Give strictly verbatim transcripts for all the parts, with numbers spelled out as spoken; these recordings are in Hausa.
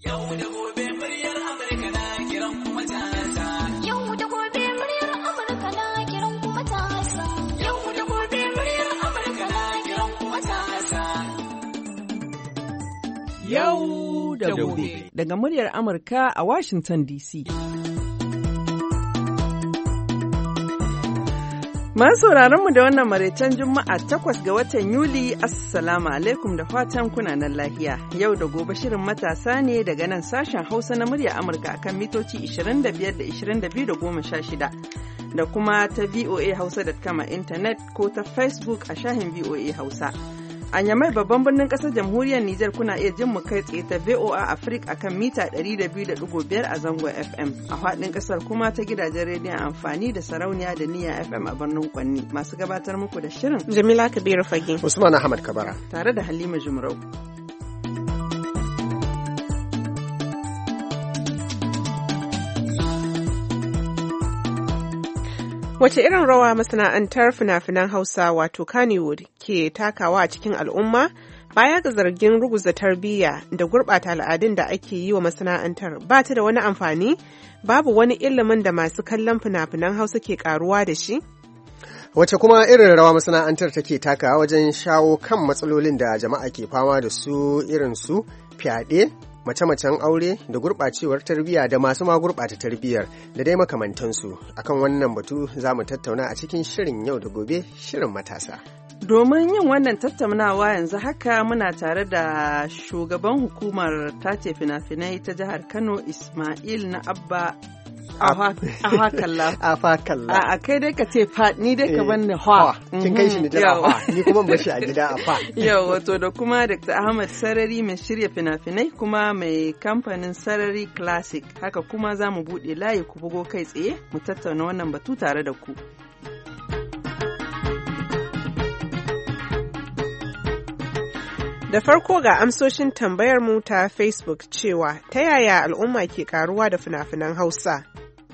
Yau da gobe muryar Amurka na kiran kuma matasa. Yau da gobe muryar Amurka na kiran kuma matasa. Yau da gobe muryar Amurka na kiran kuma matasa. Yau da gobe. Daga muryar Amurka a Washington D C. Masu mu da wannan maraicen Juma'a takwas ga watan Yuli, Assalamu alaikum da fatan kuna nan lahiya. Yau da gobe shirin matasa ne daga nan sashen Hausa na murya Amurka akan mitoci ishirin da biyar da ishirin da biyu da goma sha shida da kuma ta V O A Hausa dot com a intanet ko ta Facebook a shahin V O A Hausa. A Yamai babban birnin ƙasar jamhuriyar Nijar kuna iya jin mu kai tsaye ta V O A Africa akan mita ɗari da biyu da ɗigo biyar a zangon F M. A faɗin ƙasar kuma ta gidajen rediyon amfani da sarauniya da niyya F M a birnin Kwanni. Masu gabatar muku da shirin Jamila Kabiru Fage, Usman Ahmad Kabara, tare da Halima Jumrau. Wace irin rawa masana'antar fina-finan Hausa wato Kannywood ke takawa a cikin al'umma baya ga zargin ruguza tarbiyya da gurɓata al'adun da ake yi wa masana'antar ba ta da wani amfani? Babu wani ilimin da masu kallon fina-finan Hausa ke karuwa da shi? Wace kuma irin rawa masana'antar take takawa wajen shawo kan matsalolin da jama'a ke fama da su irin su fyaɗe, mace-macen aure da gurɓacewar tarbiyya da masu ma gurɓata tarbiyyar da dai makamantansu. Akan wannan batu za mu tattauna a cikin shirin yau da gobe, shirin matasa. Domin yin wannan tattaunawa yanzu haka muna tare da shugaban hukumar tace fina-finai ta jihar Kano, Ismail na Abba Ahakalla. Afakalla. A kai dai ka ce fa ni dai ka banni ha. Kin kai shi ni da fa. Ni kuma bashi a gida a fa. Yau wato da kuma Doctor Ahmad Sarari mai shirya fina-finai kuma mai kamfanin Sarari Classic. Haka kuma za mu buɗe layi ku bugo kai tsaye mu tattauna wannan batu tare da ku. Da farko ga amsoshin tambayar mu ta Facebook cewa ta yaya al'umma ke karuwa da fina-finan Hausa?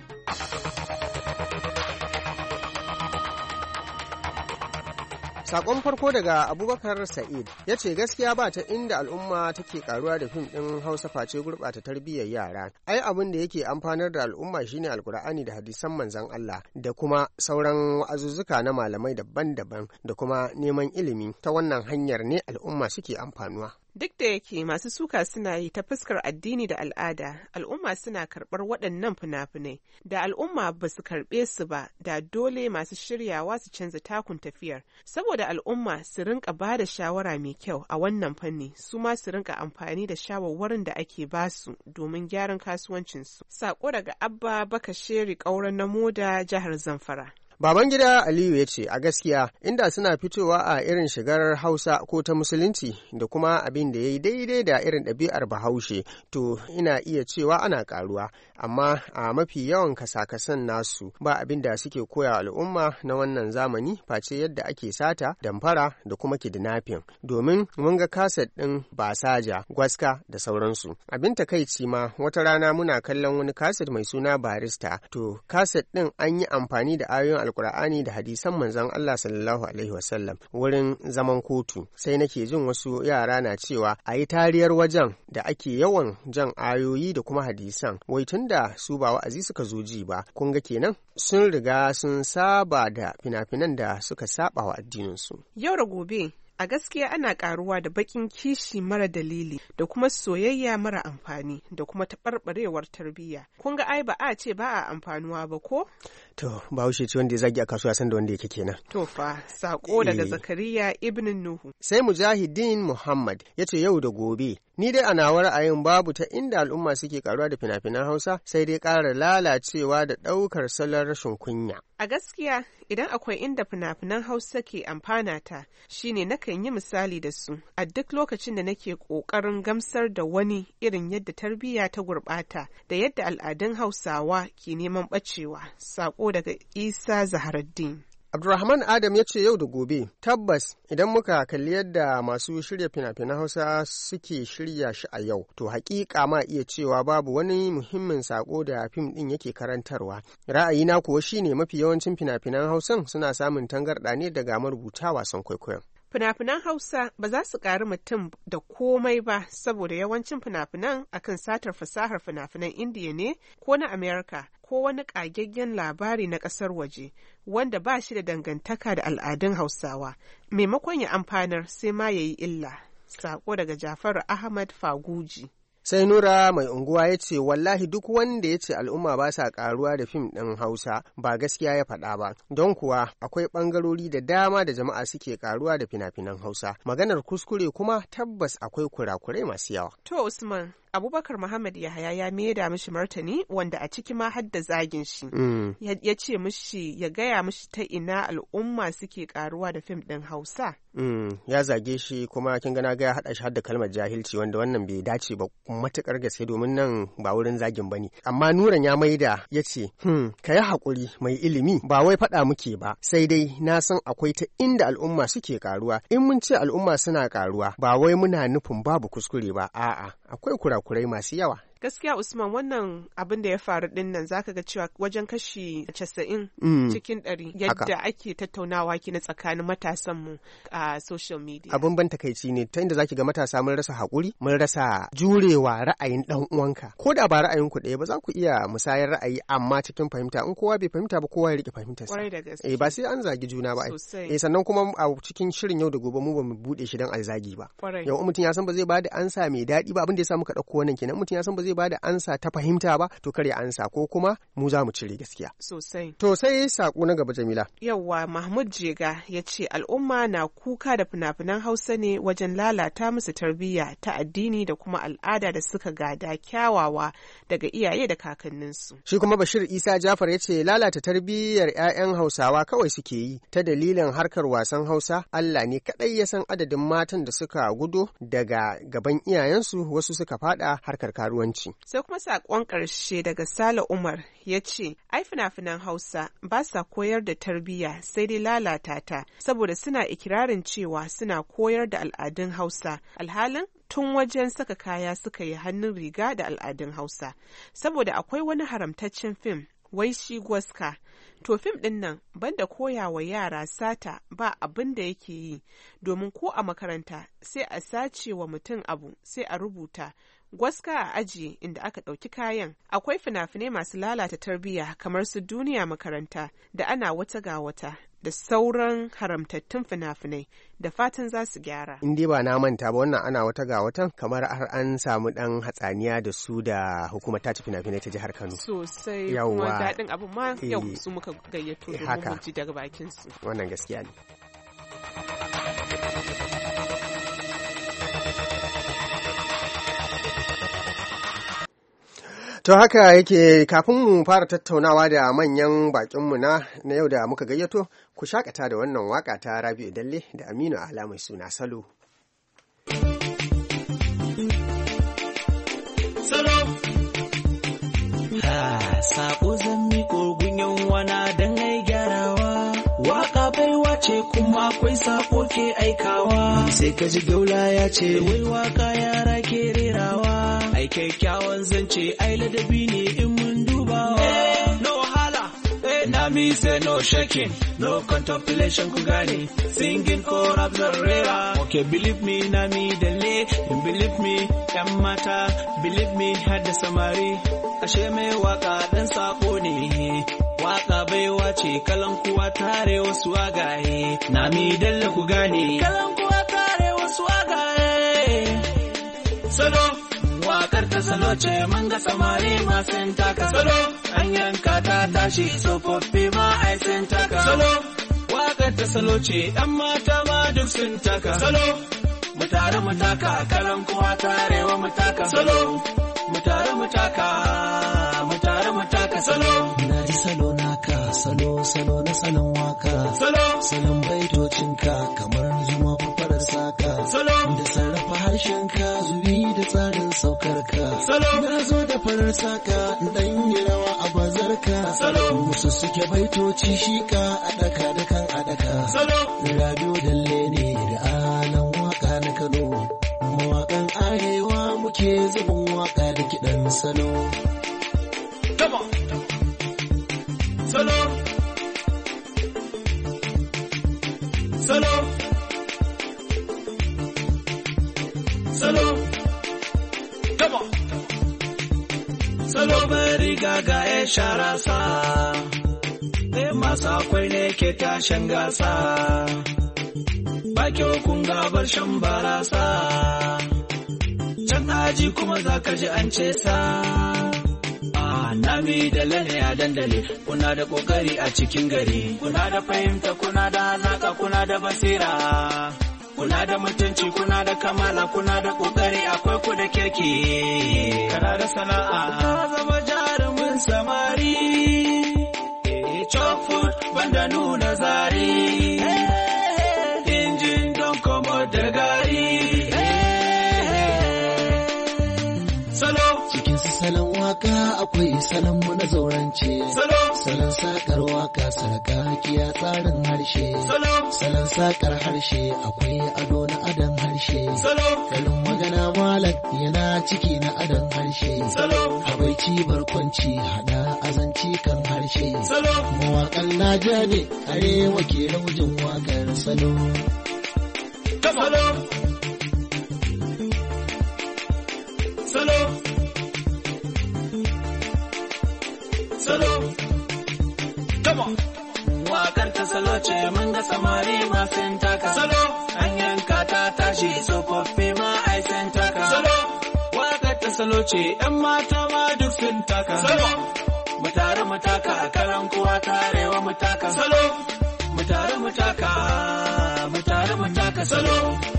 Sakon farko daga Abubakar Sa'id ya ce gaskiya ba ta inda al'umma take karuwa da fim ɗin Hausa face gurɓata tarbiyyar yara. Ai abin da yake amfanar da al'umma shine Alkur'ani da hadisan manzon Allah da kuma sauran wa'azuzzuka na malamai daban-daban da kuma neman ilimi. Ta wannan hanyar ne al'umma suke amfanuwa. Duk da yake masu suka suna yi ta fuskar addini da al'ada, al'umma suna karɓar waɗannan fina-finai. Da al'umma ba su karɓe su ba, da dole masu shiryawa su canza takun tafiyar. Saboda al'umma su rinka ba da shawara mai kyau a wannan fanni, su ma su rinka amfani da shawarwarin da ake ba su domin gyaran kasuwancinsu. Sako daga Abba Bakasheri Ƙauren na Moda, jihar Zamfara. Babangida Aliyu ya ce a gaskiya inda suna fitowa a irin shigar Hausa ko ta Musulunci da kuma abin da ya yi daidai da irin ɗabi'ar Bahaushe to ina iya cewa ana ƙaruwa, amma a mafi yawan kasa-kasan nasu ba abin da suke koya al'umma na wannan zamani face yadda ake sata, damfara da kuma kidnapping, domin mun ga kaset ɗin basaja, gwaska da sauransu. Abin takaici ma wata rana muna kallon wani kaset mai suna Barista, to kaset ɗin an yi amfani da ayoyin Alkur'ani da hadisan manzon Allah sallallahu alaihi wasallam wurin zaman kotu. Sai nake jin wasu yara na cewa a yi tariyar wajen da ake yawan jan ayoyi da kuma hadisan, wai tun da su ba wa'azi suka zo ji ba. Kun ga kenan sun riga sun saba da fina-finan da suka saba wa addininsu. Yau da gobe a gaskiya ana karuwa da bakin kishi mara dalili da kuma soyayya mara amfani da kuma taɓarɓarewar tarbiyya. Kun ga ai ba a ce ba a amfanuwa ba ko? To, Bahaushe ce wanda ya zagi a kasuwa san da wanda yake kenan. To fa, sako daga Zakariya Ibn Nuhu. Sai Mujahidin Muhammad ya ce yau da gobe, ni dai a nawa ra'ayin babu ta inda al'umma suke karuwa da fina-finan Hausa sai dai ƙara lalacewa da ɗaukar salon rashin kunya. A gaskiya, idan akwai inda fina-finan Hausa ke amfana ta, shine nakan yi misali da su a duk lokacin da nake ƙoƙarin gamsar da wani irin yadda tarbiyya ta gurɓata da yadda al'adun Hausawa ke neman ɓacewa. Sako daga Isa Zaharaddin. Abdulrahman Adam ya ce yau da gobe, tabbas idan muka kalli yadda masu shirya fina-finan Hausa suke shirya shi a yau, to hakika ma iya cewa babu wani muhimmin sako da fim din yake karantarwa. Ra'ayina kuwa shine mafi yawancin fina-finan Hausan suna samun tangarɗa ne daga marubuta wasan kwaikwayon. Fina-finan Hausa ba za su ƙari mutum da komai ba saboda yawancin fina-finan akan satar fasahar fina-finan Indiya ne ko na Amerika ko wani ƙagaggen labari na ƙasar waje wanda ba shi da dangantaka da al'adun Hausawa. Maimakon ya amfanar sai ma ya yi illa. Sako daga Jafaru Ahmad Faguji. Sai Nura mai unguwa ya ce wallahi duk wanda ya ce al'umma ba sa karuwa da fim ɗin Hausa ba gaskiya ya faɗa ba, don kuwa akwai ɓangarori da dama da jama'a suke karuwa da fina-finan Hausa. Maganar kuskure kuma tabbas akwai kurakurai masu yawa. To Usman, Abubakar Muhammad Yahaya ya maida mishi martani wanda a ciki ma har da zagin shi. Mm. Ya ce mishi ya gaya mishi ta ina al'umma suke karuwa da fim ɗin Hausa. Mm. Ya zage shi kuma kin gana ga ya haɗa shi har da kalmar jahilci wanda wannan bai dace ba matukar gaske domin nan ba wurin zagin bane. Amma Nuran ya maida ya ce, "Hmm, ka yi haƙuri mai ilimi ba wai faɗa muke ba, sai dai na san akwai ta inda al'umma suke karuwa. In mun ce al'umma suna karuwa ba wai muna nufin babu kuskure ba, a'a, akwai kura kurai masu yawa." Gaskiya Usman, wannan abin da ya faru din nan zaka ga cewa wajen kashi casa'in mm. cikin ɗari yadda Haka. ake tattaunawa ki na tsakanin matasan mu a social media. Abin ban takaici ne ta inda zaki ga matasa mun rasa haƙuri, mun rasa jurewa ra'ayin ɗan uwanka. Ko da ba ra'ayin ku ɗaya ba za ku iya musayar ra'ayi amma cikin fahimta. In kowa bai fahimta ba kowa ya rike fahimtarsa. Kwarai da gaske. Eh ba sai an zagi juna ba. Eh sannan kuma a cikin shirin yau da gobe mu ba mu bude shi dan a zagi ba. Yau mutum ya san ba zai bada ansa mai daɗi ba, abin da ya sa muka ɗauko wannan kenan. Mutum ya san ba zai bada ansa ta fahimta ba to kar ya ansa, ko kuma mu za mu cire gaskiya sosai. To sai sako na gaba Jamila. Yawwa, Mahmud Jega ya ce al'umma na kuka da fina-finan Hausa ne wajen lalata musu tarbiyya ta addini da kuma al'ada da suka gada kyawawa daga iyaye da kakanninsu. Shi kuma Bashir Isa Jafar ya ce lalata tarbiyyar 'ya'yan Hausawa kawai suke yi ta dalilin harkar wasan Hausa. Allah ne kaɗai ya san adadin matan da suka gudo daga gaban iyayensu, wasu suka fada harkar karuwanci. Sai kuma saƙon ƙarshe daga Sale Umar ya ce, ai fina-finan Hausa ba sa koyar da tarbiyya sai dai lalata ta, saboda suna ikirarin cewa suna koyar da al'adun Hausa, alhalin tun wajen saka kaya suka yi hannun riga da al'adun Hausa. Saboda akwai wani haramtaccen fim, wai shi Gwaska. To fim ɗin nan banda koya wa yara sata ba abin da yake yi, domin ko a makaranta sai a sace wa mutum abu sai a rubuta Gwaska a aji inda aka ɗauki kayan. Akwai fina-finai masu lalata tarbiyya kamar su Duniya Makaranta da Ana Wata ga Wata da sauran haramtattun fina-finai, da fatan za su gyara. In dai ba na manta ba wannan Ana Wata ga Watan kamar har an samu ɗan hatsaniya da su da hukumar tace fina-finai ta jihar Kano. Sosai. Kuma daɗin abin ma yau su muka gayyato domin mu ji daga bakin su. Wannan gaskiya ne. To haka yake, kafin mu fara tattaunawa da manyan bakinmu na na yau da muka gayyato, ku shakata da wannan waka ta Rabi'u Dalle da Aminu Ala mai suna Salo. Salo. Ha, sako zan miƙo gunyan wana don ai gyarawa. Waka baiwa ce kuma akwai sako ke aikawa. Sai ka ji gaula ya ce wai waka yara ke rerawa. Ai kyakkyawan zance ai ladabi ne in mun dubawa. Eh, no wahala, eh, na mi say no shaking, no contemplation ku gane, singing or rap rera. Okay, believe me, na mi dalle, you believe me, yan mata, believe me, har da samari. Ashe mai waka dan sako ne, waka baiwa ce kalan kuwa tare wasu agaye, na mi dalle ku gane, kalan kuwa tare wasu agaye. Salo. Wakar ta salo ce mun ga samari masu taka salo, an yanka ta tashi tsofaffi ma ai sun taka salo. Wakar ta salo ce ɗan mata ma duk sun taka salo. Mu tare mu taka kalan kuwa tarewa mu taka salo. Mu tare mu taka, mu tare mu taka salo. Na ji salo naka, salo salo na salon waka. Salo. Salon baitocinka kamar zuma fafarar saka. Salo. Da sarrafa harshenka zubi da tsarin saukarka. Salo. Na zo da farar saka dan yi rawa a bazarka. Salo. Musu suke baitoci shika a daka da kan a daka. Salo. Rabi'u Dalle ne da alan waka na Kano. Mawaƙan arewa muke zubin waka da kiɗan salo. Come on. Salo. Salo. salo, come on. Salo bai riga ga ya shara sa, ɗaya masu akwai ne ke tashin gasa, ba kyau kun gabar shan barasa, can aji kuma za ka ji an ce sa. Nami da lane a dandali, kuna da kokari a cikin gari, kuna da fahimta, kuna da hazaka, kuna da basira, kuna da mutunci, kuna da kamala, kuna da kokari, akwai ku da kirki, kana da sana'a, ka zama jarumin samari, chop food banda nuna zari, injin don komo da gari. Salon waka akwai salon mu na zaurance, salon sakar waka sarkakiya tsarin harshe, salon sakar harshe akwai ado na adon harshe, kalin magana malam yana ciki na adon harshe, habaici barkwanci hada azanci kan harshe, mawakan naja ne arewa ke laujin wakar salo. Salo, salo. Salo, come on. Wakar ta salo ce mun ga samari masu taka. Salo, an yanka ta tashi tsofaffi ma ai sun taka. Salo, wakar ta salo ce ‘yan mata ma duk sun taka. Salo, mu tare mu taka a karan kowa tarewa mu taka. Salo, mu tare mu taka, mu tare mu taka. Salo,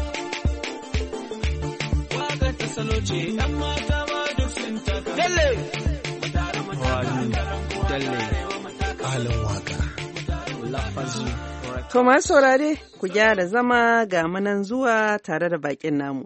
wakar ta salo ce ‘yan mata ma duk sun taka. Dalle! To masu saurare ku gyara zama ga munan zuwa tare da bakin namu.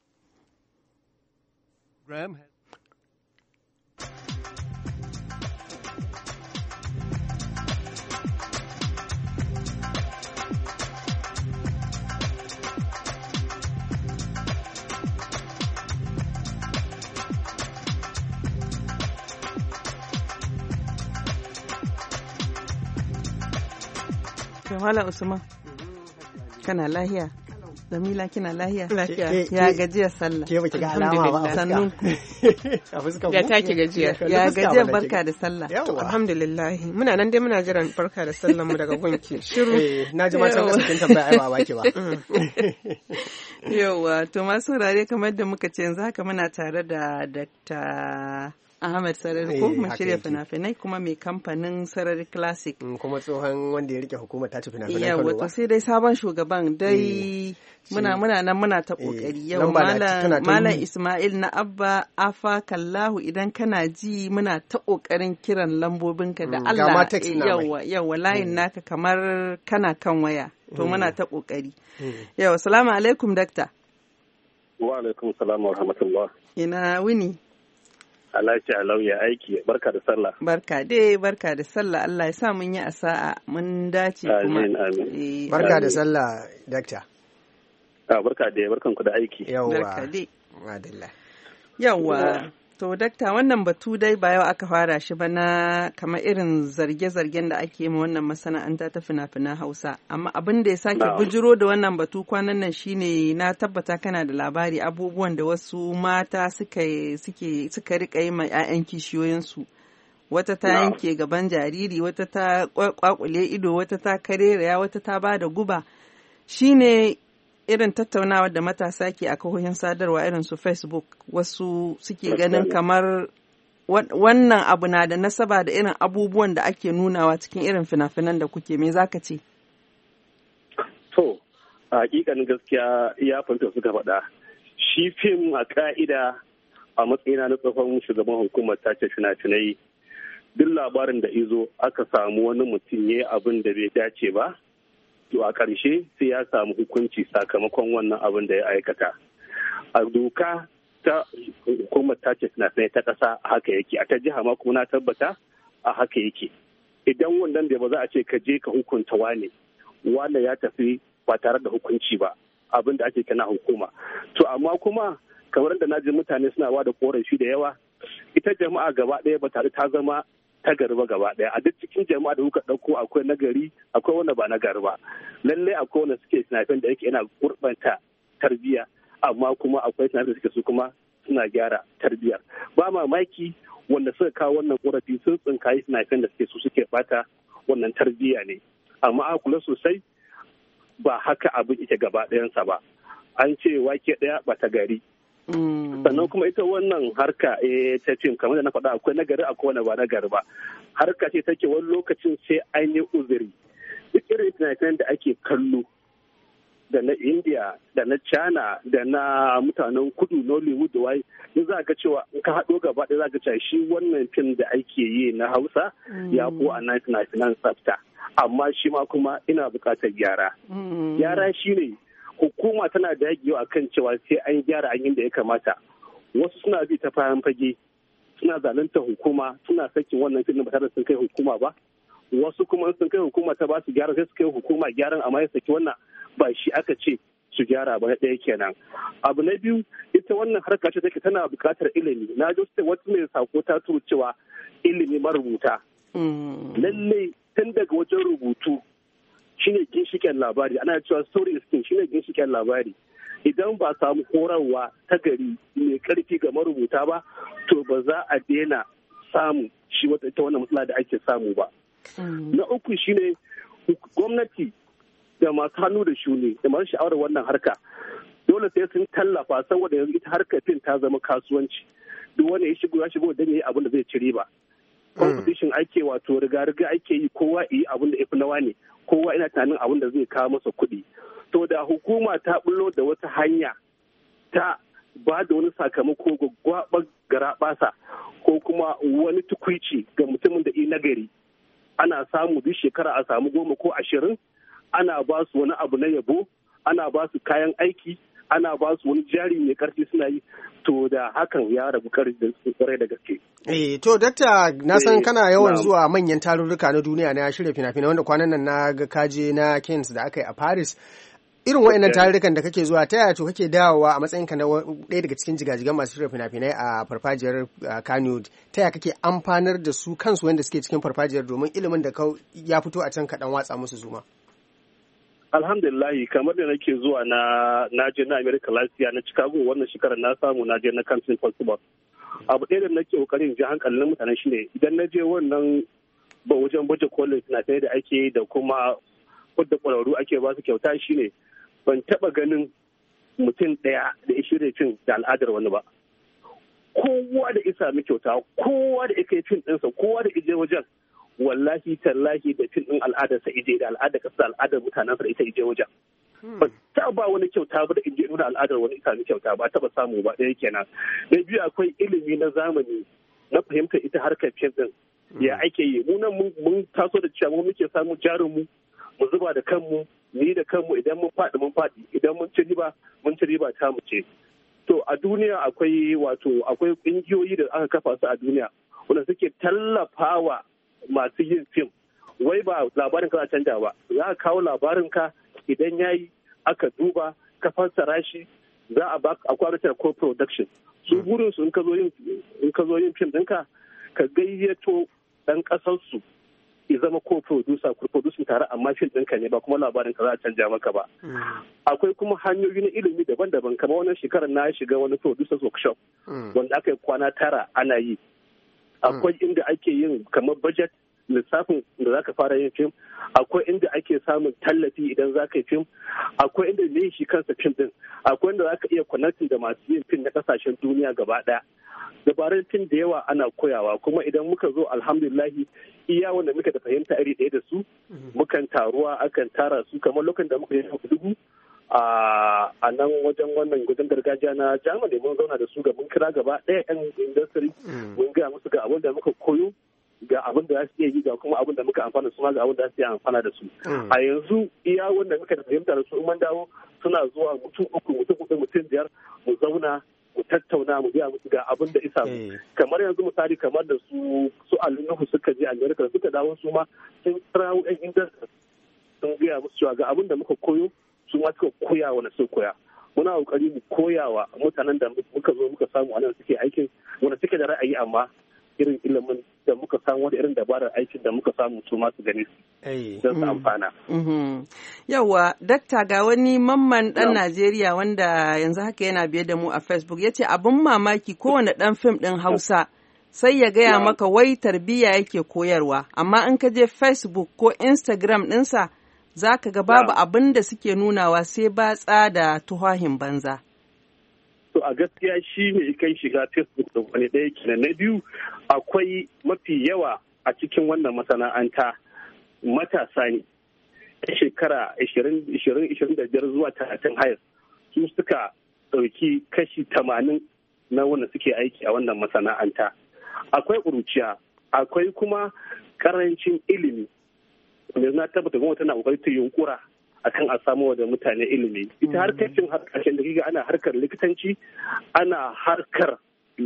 Malam Usman, kana lahiya? Jamila kina lahiya? Lafiya. Ya gajiyar sallah. Ke baki ga alama ba Sannun ku. a fuskar Ya take gajiya. Ya gajiyar barka da sallah. Alhamdulillah. Muna nan dai muna jiran barka da sallan mu daga gunki. Shiru. Eh, na ji matan kasa kin tambaya ai ba baki ba. Yawa, to masu saurare kamar da muka ce yanzu haka muna tare da Doctor Ahmed Sarari ko mu shirya fina-finai kuma mai kamfanin Sarari Classic. Kuma tsohon wanda ya rike hukumar tace fina-finai Kano ba. Yawa, to sai dai sabon shugaban dai muna muna nan muna ta kokari. Yau Malam Ismail na Abba Afa Kallahu idan kana ji muna ta kokarin kiran lambobinka da Allah. Yawa, yawa layin naka kamar kana kan waya. To muna ta kokari. Yawa, salamu alaikum dakta. Wa alaikum salam wa rahmatullah. Ina wuni. Alhaji Alau ya aiki, barka da sallah. Barka dai, barka da sallah. Allah ya sa mun yi asa'a, mun dace kuma. Amin, amin. Barka da sallah, dakta. Ah, barka dai, barkan ku da aiki. Yawwa. Barka dai. Madalla. Yawwa. To, dakta, wannan batu dai ba yau aka fara shi ba na kamar irin zarge-zargen da ake ma wannan masana'anta ta fina-finan Hausa. Amma abin da ya sake bujiro da wannan batu kwanan nan shine na tabbata kana da labari abubuwan da wasu mata suka suke suka rika yi ma 'ya'yan kishiyoyinsu. Wata ta yanke gaban jariri, wata ta kwakule ido, wata ta kareraya, wata ta ba da guba. Shine irin tattaunawar da matasa ke a kahohin sadarwa irin su Facebook, wasu suke ganin kamar wannan abu na da nasaba da irin abubuwan da ake nunawa cikin irin fina-finan da kuke, me zaka ce? To, a hakikanin gaskiya ya fanta suka faɗa. Shi fim a ka'ida a matsayina na tsohon shugaban hukumar tace fina-finai, duk labarin da izo aka samu wani mutum ya abin da bai dace ba, to a ƙarshe sai ya samu hukunci sakamakon wannan abin da ya aikata. A doka ta hukumar tace fina-finai ta ƙasa a haka yake, a ta jiha ma kuma na tabbata a haka yake. Idan wannan da ba za a ce ka je ka hukunta wane, wane ya tafi ba tare da hukunci ba, abin da ake kana hukuma. To amma kuma kamar da na ji mutane suna ba da korafi da yawa, ita jama'a gaba ɗaya ba tare ta zama ta gari ba gaba ɗaya. A duk cikin jama'a da kuka ɗauko akwai nagari, akwai wanda ba nagari ba. Lallai akwai wanda suke sinafin da yake yana gurɓanta tarbiyya, amma kuma akwai tunanin da suke su kuma suna gyara tarbiyyar. Ba mamaki wanda suka kawo wannan korafi sun tsinkayi sinafin da suke su suke bata wannan tarbiyya ne, amma a kula sosai ba haka abin ita gaba ɗayansa ba. An ce wake ɗaya ba ta gari. Sannan kuma ita wannan harka ta fim kamar da na faɗa akwai nagari akwai wani ba nagari ba. Harka ce take wani lokacin sai an yi uzuri. Duk irin sinafin da ake kallo da na India da na China da na mutanen kudu Nollywood da wai in za ka cewa in ka haɗo gaba ɗaya za ka cewa shi wannan fim da ake yi na Hausa ya ko a nan fina-finan tsafta, amma shi ma kuma ina buƙatar gyara. Gyara shi ne hukuma tana dagewa akan cewa sai an gyara an da ya kamata. Wasu suna bi ta fayan fage suna zalunta hukuma suna sakin wannan fim ba tare da sun kai hukuma ba. Wasu kuma sun kai hukuma ta ba su gyara sai su kai hukuma gyaran amma ya saki wannan ba shi aka ce su gyara ba na ɗaya kenan. Abu na biyu ita wannan harka ce take tana buƙatar ilimi. Na ji wata mai sako ta turo cewa ilimi marubuta. Lallai tun daga wajen rubutu shine ginshiƙen labari, ana cewa story is king shine ginshiƙen labari. Idan ba samu horarwa ta gari mai ƙarfi ga marubuta ba to ba za a daina samu shi wata ita wannan matsala da ake samu ba. Na uku shine gwamnati da masu hannu da shuni da masu sha'awar wannan harka dole sai sun tallafa saboda yanzu ita harkar fim ta zama kasuwanci. Duk wanda ya shigo ya shigo don ya yi abin da zai ci riba. Competition ake wato riga-riga ake yi kowa yi abin da ifi nawa ne, kowa ina tunanin abin da zai kawo masa kuɗi. To da hukuma ta bullo da wata hanya ta ba da wani sakamako ga gwaɓar garaɓasa ko kuma wani tukwici ga mutumin da i nagari, ana samu duk shekara a samu goma ko ashirin, ana ba su wani abu na yabo, ana ba su kayan aiki, ana ba su wani jari mai karfi suna yi, to da hakan ya rabu kwarai da gaske. Eh, to dakta na san kana yawan zuwa manyan tarurruka na duniya na shirya fina-finai wanda kwanan nan na ga kaje na Cannes da aka yi a Paris. Irin waɗannan tarurrukan da kake zuwa ta yaya to kake dawowa a matsayinka na ɗaya daga cikin jigajigan masu shirya fina-finai a farfajiyar Kano, ta yaya kake amfanar da su kansu wanda suke cikin farfajiyar domin ilimin da ya fito a can kaɗan watsa musu zuma? Alhamdulillahi, kamar da nake zuwa na na je na America lafiya na Chicago wannan shekarar na samu na je na Cannes Festival. Abu ɗaya da nake kokarin ji hankalin mutane shine idan na je wannan ba wajen baje kolin sinadarai da ake da kuma wadda ƙwararru ake ba su kyauta shine ban taɓa ganin mutum ɗaya da ya shirya fim da al'adar wani ba. Kowa da isa mi kyauta, kowa da ya kai fim ɗinsa, kowa da ije wajen wallahi tallahi da fim ɗin al'adarsa ije da al'adar ƙasa al'adar mutanensa da ita ije wajen. Ba ta ba wani kyauta ba da ije nuna al'adar wani isa mi kyauta ba taɓa samu ba ɗaya kenan. Na biyu akwai ilimi na zamani na fahimtar ita harkar fim ɗin. Ya ake yi mu nan mun taso da cewa mu muke samu jarinmu mu zuba da kanmu ni da kanmu idan mun faɗi mun faɗi idan mun ci riba mun ci riba ta mu ce. To a duniya akwai wato akwai ƙungiyoyi da aka kafa su a duniya wanda suke tallafawa masu yin fim. Wai ba labarin ka canja ba, za ka kawo labarin ka idan yayi aka duba ka fassara shi za a ba a kwamitar ko production. Su burin su in ka zo yin in ka zo yin fim ɗinka ka gayyato ɗan ƙasar su ya zama ko producer ko producer tare amma fim ɗinka ne ba kuma labarin ka za a canja maka ba. Akwai kuma hanyoyi na ilimi daban-daban kamar wannan shekarar na shiga wani producers workshop wanda aka yi kwana tara ana yi. Akwai inda ake yin kamar budget lissafin da za ka fara yin fim, akwai inda ake samun tallafi idan za ka yi fim, akwai inda ne shi kansa fim ɗin, akwai inda za ka iya connecting da masu yin fim na kasashen duniya gaba ɗaya. Dabarun fim da yawa ana koyawa kuma idan muka zo alhamdulillahi iya wanda muka da fahimta iri ɗaya da su mukan taruwa akan tara su kamar lokacin da muka yi dubu a nan wajen wannan gudun gargajiya na Germany mun zauna da su ga mun kira gaba ɗaya yan industry mun gaya musu ga abin da muka koyo ga abin da za su iya yi ga kuma abin da muka amfana su ma ga abin da za su iya amfana da su. A yanzu iya wanda muka da fahimta da su in dawo suna zuwa mutum uku mutum uku mutum biyar mu zauna mu tattauna mu biya musu ga abin da isa kamar yanzu misali kamar da su su alinuhu suka je America suka dawo su ma sun kirawo yan industry sun gaya musu cewa ga abin da muka koyo su ma suka koya wani sun koya. Muna kokari mu koyawa mutanen da muka zo muka samu a nan suke aikin wanda suke da ra'ayi amma irin ilimin da muka samu wani irin dabarar aikin da muka samu su masu gani don su amfana. Yawwa, dakta ga wani mamman ɗan Najeriya wanda yanzu haka yana biye da mu a Facebook ya ce abin mamaki kowane ɗan fim ɗin Hausa sai ya gaya maka wai tarbiyya yake koyarwa, amma in ka je Facebook ko Instagram ɗinsa za ka ga babu abin da suke nunawa sai batsa da tuhahin banza. To a gaskiya shi ne kai shiga Facebook da wani ɗaya kenan. Na biyu akwai mafi yawa a cikin wannan masana'anta matasa ne shekara ashirin da biyar zuwa talatin hayar su suka ɗauki kashi tamanin na wanda suke aiki a wannan masana'anta. Akwai ƙuruciya, akwai kuma ƙarancin ilimi. Wanda na tabbata gwamnati tana ƙoƙari ta yunkura akan a samu da mutane ilimi. Ita harkar cin harkashin da kiga ana harkar likitanci, ana harkar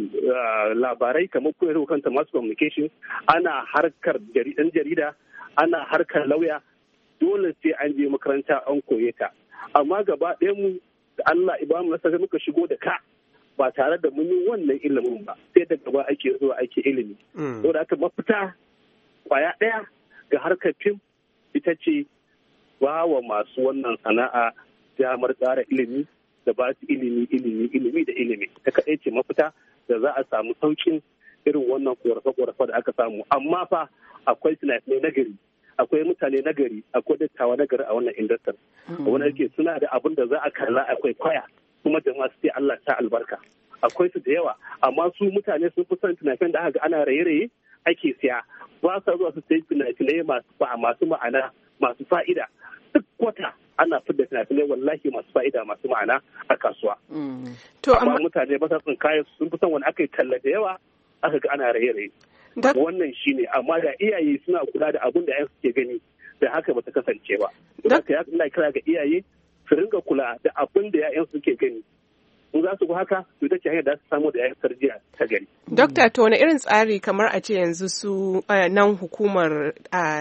labarai kamar kuma kanta mass communication, ana harkar ɗan jarida, ana harkar lauya. Dole sai an je makaranta an koye ta. Amma gaba ɗaya mu da Allah ibamu nasa muka shigo da ka ba tare da mun yi wannan ilimin ba, sai da gaba ake zuwa ake ilimi. Saboda haka mafita kwaya ɗaya ga harkar fim ita ce ba wa masu wannan sana'a damar tsara ilimi da ba su ilimi ilimi ilimi da ilimi ta kaɗai ce mafita da za a samu saukin irin wannan korafe-korafe da aka samu. Amma fa akwai sinadarai nagari, akwai mutane nagari, akwai dattawa nagari a wannan indastar wanda yake suna da abin da za a kalla akwai kwaya kuma jama'a su ce Allah ta albarka. Akwai su da yawa, amma su mutane sun fi son tunafen da aka ga ana raye-raye ake siya, ba sa zuwa su sayi tunafinai masu ma'ana masu fa'ida. Duk wata ana fidda tunafinai wallahi masu fa'ida masu ma'ana a kasuwa. Amma mutane ba sa son kayan sun fi son wani aka yi talla da yawa aka ga ana raye-raye. Wannan shi ne, amma da iyaye suna kula da abin da 'yan suke gani da haka ba ta kasance ba. Don haka ya kira ga iyaye su ringa kula da abin da 'ya'yan suke gani. In za su bi haka, to ita ce hanyar da su samu da 'ya'yan tarbiyya ta gari. Dokta, to wani irin tsari kamar a ce yanzu su nan hukumar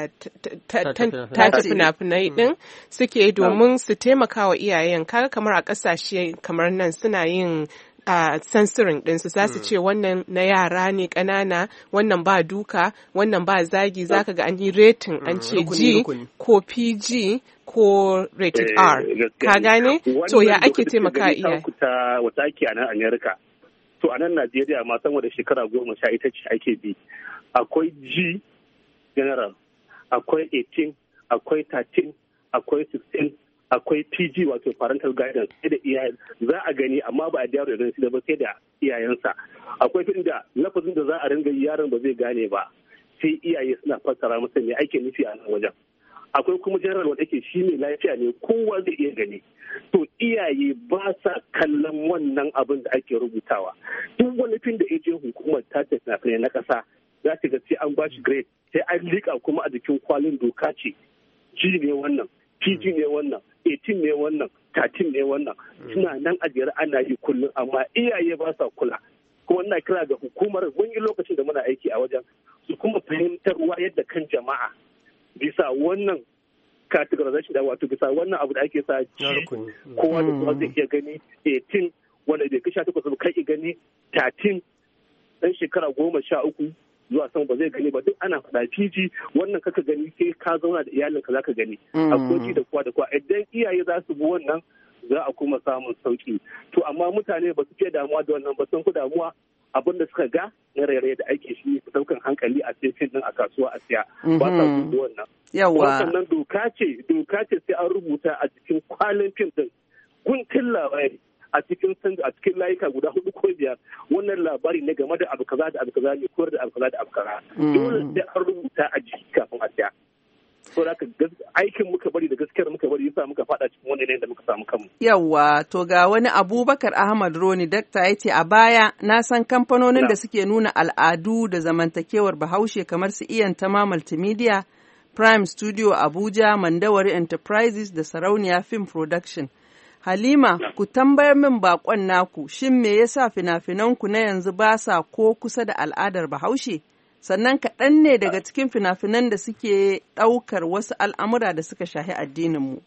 tace fina-finai din suke domin su taimaka wa iyayen, kaga kamar a ƙasashe kamar nan suna yin a censoring ɗinsu za su ce wannan na yara ne ƙanana, wannan ba duka, wannan ba zagi, zaka ga an yi rating an ce G ko P G ko rated R. Ka gane? To ya ake taimaka iyaye? Wata ake a nan Amerika. To a nan Najeriya ma sama da shekara goma sha ita ce ake bi. Akwai G general, akwai eighteen, akwai thirteen, akwai sixteen, akwai P G wato parental guidance sai da iyayen za a gani amma ba a yaro da shi da ba sai da iyayensa. Akwai fim da lafazin da za a ringa yaron ba zai gane ba sai iyaye suna fassara masa me ake nufi a nan wajen. Akwai kuma general wanda ke shi ne lafiya ne kowa zai iya gani. To iyaye ba sa kallon wannan abin da ake rubutawa. Duk wani fim da ya je hukumar tace fina-finai na ƙasa za ta ga sai an ba shi grade sai an liƙa kuma a jikin kwalin doka ce G ne wannan, P G ne wannan, eighteen ne wannan, thirteen ne wannan. Suna nan a jere ana yi kullum amma iyaye ba sa kula. Kuma ina kira ga hukumar wani lokacin da muna aiki a wajen su kuma fahimtarwa yadda kan jama'a bisa wannan categorization da wato bisa wannan abu da ake sa G kowa da kowa zai iya gani, eighteen wanda bai kai sha takwas ba kai gani, thirteen dan shekara goma sha uku zuwa sama ba zai gani ba duk ana faɗa P G wannan kaka gani sai ka zauna da iyalinka zaka gani. Akwai da kowa da kowa idan iyaye za su bi wannan za a kuma samun sauki. To amma mutane ba su fiye damuwa da wannan ba sun fi damuwa abin da suka ga na rairaye da ake shi su daukan hankali a cikin din a kasuwa a siya ba sa gudu wannan. Yawa. Wannan doka ce doka ce sai an rubuta a cikin kwalin fim din guntun labari a cikin a cikin layuka guda hudu ko biyar wannan labari ne game da abu kaza da abu kaza ne ko da abu kaza da abu kaza. Dole sai an rubuta a jiki kafin a siya. So da aikin muka bari da gaskiyar muka bari yasa muka fada cikin wannan yanayin da muka samu kanmu. Yawwa, to ga wani Abubakar Ahmad Roni dakta ya ce a baya na san kamfanonin da suke nuna al'adu da zamantakewar Bahaushe kamar su Iyan Tama Multimedia, Prime Studio Abuja, Mandawari Enterprises da Sarauniya Film Production. Halima, ku tambayar min bakon naku, shin me yasa fina-finanku na yanzu ba sa ko kusa da al'adar Bahaushe? Sannan kaɗan ne daga cikin fina-finan da suke ɗaukar wasu al'amura da suka shahi addininmu.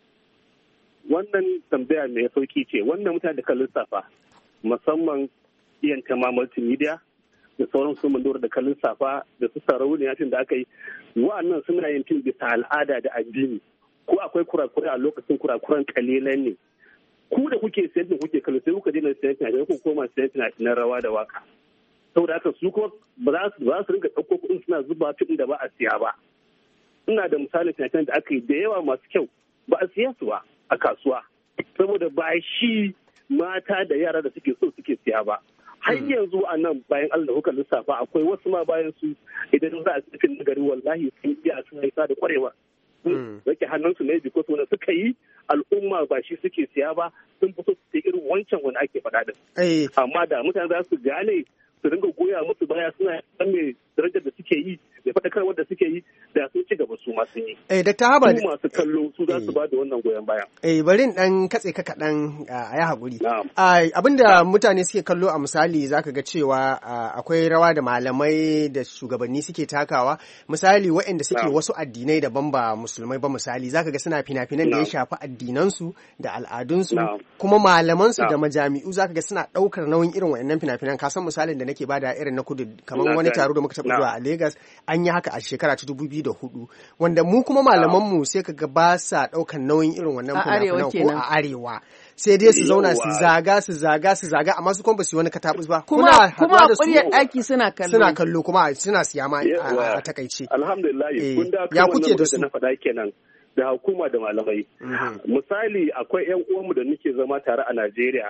Wannan tambaya mai sauki ce, wannan mutane da kan lissafa, musamman Iyan Tama Multimedia, da sauran su mandora da kallon safa da su sarauniya fim da aka yi wa'annan suna yin fim bisa al'ada da addini ko akwai kurakurai a lokacin kurakuran kalilan ne ku da kuke sayar da kuke kallo sai kuka daina sayar da ku koma sayar na rawa da waka saboda haka su kuma ba za su ba su rinka ɗauko kuɗin suna zuba fim da ba a siya ba ina da misalin fina da aka yi da yawa masu kyau ba a siya su ba a kasuwa saboda ba shi mata da yara da suke so suke siya ba har yanzu a nan bayan Allah kuka lissafa akwai wasu ma bayan su idan za a cikin nagari wallahi sun iya sun haisa da kwarewa rake hannunsu ne biko wanda suka yi al'umma ba shi suke siya ba sun fi so su irin wancan wani ake faɗa din amma da mutane za su gane su ringa goya musu baya suna san me darajar da suke yi da faɗakarwar da suke yi da sun ci gaba su masu yi. Eh da ta haba su masu kallo su za su ba da wannan goyon baya. Eh bari in dan katse ka kaɗan a yi haƙuri. Abinda mutane suke kallo a misali zaka ga cewa akwai rawa da malamai da shugabanni suke takawa misali waɗanda suke wasu addinai daban ba musulmai ba misali zaka ga suna fina-finan da ya shafi addinansu da al'adunsu kuma malamansu da majami'u zaka ga suna ɗaukar nauyin irin waɗannan fina-finan ka san misalin da nake bada irin na kudu kamar wani taro da muka taɓa zuwa a Lagos an yi haka a shekara ta dubu biyu da hudu wanda mu kuma malamanmu sai kaga ba sa ɗaukan nauyin irin wannan fina-finan ko a arewa sai dai su zauna su zaga su zaga su zaga amma su kuma ba su wani katabus ba kuma kuma a ƙuryar ɗaki suna kallo suna kallo kuma suna siya ma a takaice alhamdulillah kun da ya kuke da su na faɗa kenan da hukuma da malamai misali akwai yan uwanmu da nake zama tare a Najeriya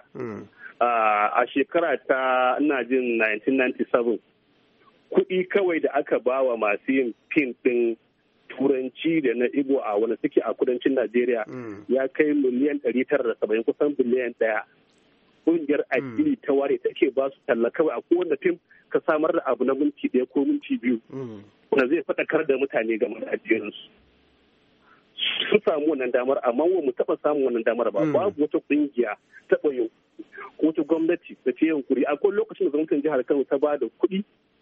a shekara ta ina jin nineteen ninety-seven kuɗi kawai da aka ba wa masu yin fim ɗin turanci da na Igbo a wani suke a kudancin Najeriya ya kai miliyan ɗari tara da saba'in kusan biliyan ɗaya. Ƙungiyar addini ta ware take ba su talla kawai a kowane fim ka samar da abu na minti ɗaya ko minti biyu wanda zai faɗakar da mutane game da addininsu. Sun samu wannan damar amma wa mu taɓa samun wannan damar ba babu wata ƙungiya taɓa yau ko wata gwamnati da ce yankuri akwai lokacin da gwamnatin jihar Kano ta ba da kuɗi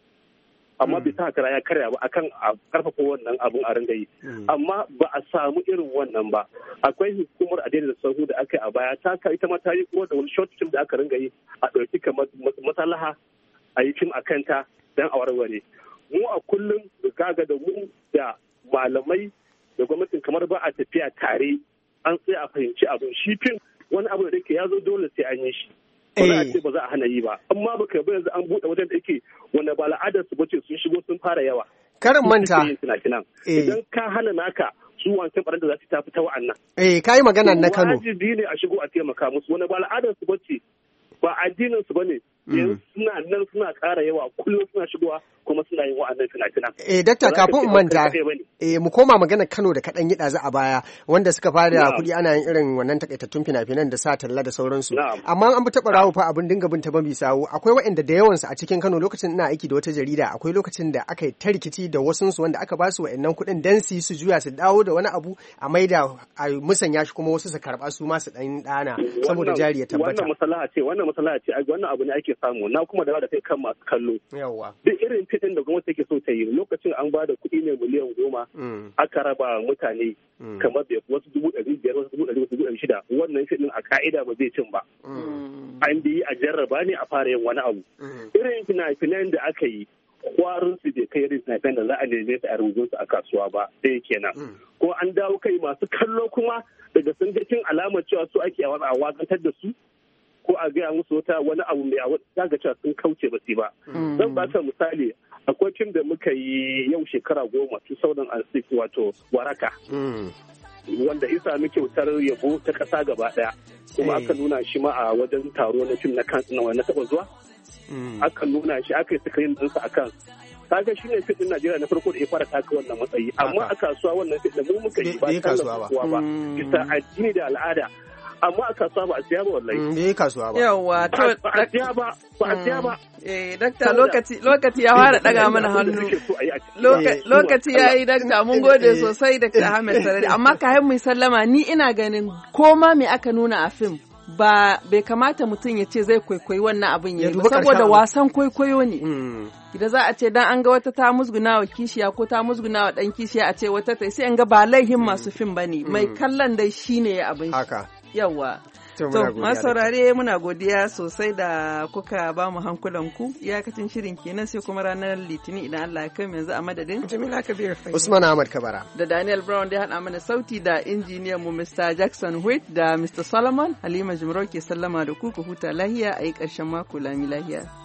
amma bai sa kara ya karya ba akan a karfafa wannan abun a ringa yi amma ba a samu irin wannan ba akwai hukumar adai da sahu da aka yi a baya ta ka ita ma ta yi kuma da wani short film da aka ringa yi a ɗauki kamar masalaha a yi fim a kanta dan a warware mu a kullum da kaga da mu da malamai da gwamnatin kamar ba a tafiya tare an tsaya a fahimci abin shi fim wani abu da yake ya zo dole sai an yi shi ba a ce ba za a hana yi ba amma baka ba yanzu an buɗe wajen da yake wanda ba al'adar su bace sun shigo sun fara yawa karin manta idan ka hana naka su wancan ɓarar da za su tafi ta wa'annan eh kai magana na Kano wajibi ne a shigo a taimaka musu wanda ba al'adar su bace ba addinin su bane yanzu suna nan suna ƙara yawa kullum suna shigowa kuma suna yin wa'annan fina-finan. Eh dakta kafin in manta eh mu koma magana Kano da kaɗan yi ɗazu a baya wanda suka fara kuɗi ana yin irin wannan takaitattun fina-finan da sa talla da sauransu. Amma an bi taɓa rawo fa abin dinga bin ta ban bisawo akwai waɗanda da yawansu a cikin Kano lokacin ina aiki da wata jarida akwai lokacin da aka yi ta rikici da wasunsu wanda aka ba su wa'annan kuɗin dan su su juya su dawo da wani abu a maida a musanya shi kuma wasu su karɓa su ma su ɗan ɗana saboda jari ya tabbata. Wannan masalaha ce wannan masalaha ce wannan abu ne ake samu na kuma da da kai kan masu kallo. Yawwa. Duk irin fitin da gwamnati take so ta yi lokacin an ba da kuɗi ne miliyan goma aka raba mutane kamar da wasu dubu ɗari biyar wasu dubu ɗari wasu dubu ɗari shida wannan fitin a ka'ida ba zai cin ba. An bi a jarraba ne a fara yin wani abu. Irin fina-finan da aka yi kwarin su bai kai irin fina-finan da za a neme su a rubutun su a kasuwa ba sai kenan. Ko an dawo kai masu kallo kuma daga sun ga kin alamar cewa su ake a wakantar da su ko a gaya musu wata wani abu mai a wata ga cewa sun kauce ba su ba. Zan ba ta misali akwai fim da muka yi yau shekara goma two thousand six wato waraka. Wanda isa mu kyautar yabo ta kasa gaba daya kuma aka nuna shi ma a wajen taro na fim na kan na taba zuwa. Aka nuna shi aka yi screen ɗinsa a kan kaga shi ne fim din Najeriya na farko da ya fara taka wannan matsayi amma a kasuwa wannan fim da mu muka yi ba kasuwa ba bisa addini da al'ada amma a kasuwa ba a siya ba wallahi. Me kasuwa ba. Yawwa to ba a siya ba ba a siya ba. Eh dakta lokaci lokaci ya fara daga mana hannu. Lokaci yayi dakta mun gode sosai dakta Ahmed Sarari amma ka mu sallama ni ina ganin koma me aka nuna a fim ba bai kamata mutum ya ce zai kwaikwayi wannan abin ya ba saboda wasan kwaikwayo ne. Idan za a ce dan an ga wata ta musguna wa kishiya ko ta musguna wa dan kishiya a ce wata ta sai an ga ba laihin masu fim bane mai kallon dai shine abin shi. Haka. Yawwa. To masu saurare muna godiya sosai da kuka ba mu hankulan ku. Iyakacin shirin kenan sai kuma ranar Litinin idan Allah ya kai yanzu a madadin Jamila Kabir Fai. Usman Ahmad Kabara. Da Daniel Brown da ya haɗa mana sauti da injiniyan mu Mister Jackson Whit da Mister Solomon. Halima Jumro ke sallama da ku ku huta lahiya a yi ƙarshen mako lami lahiya.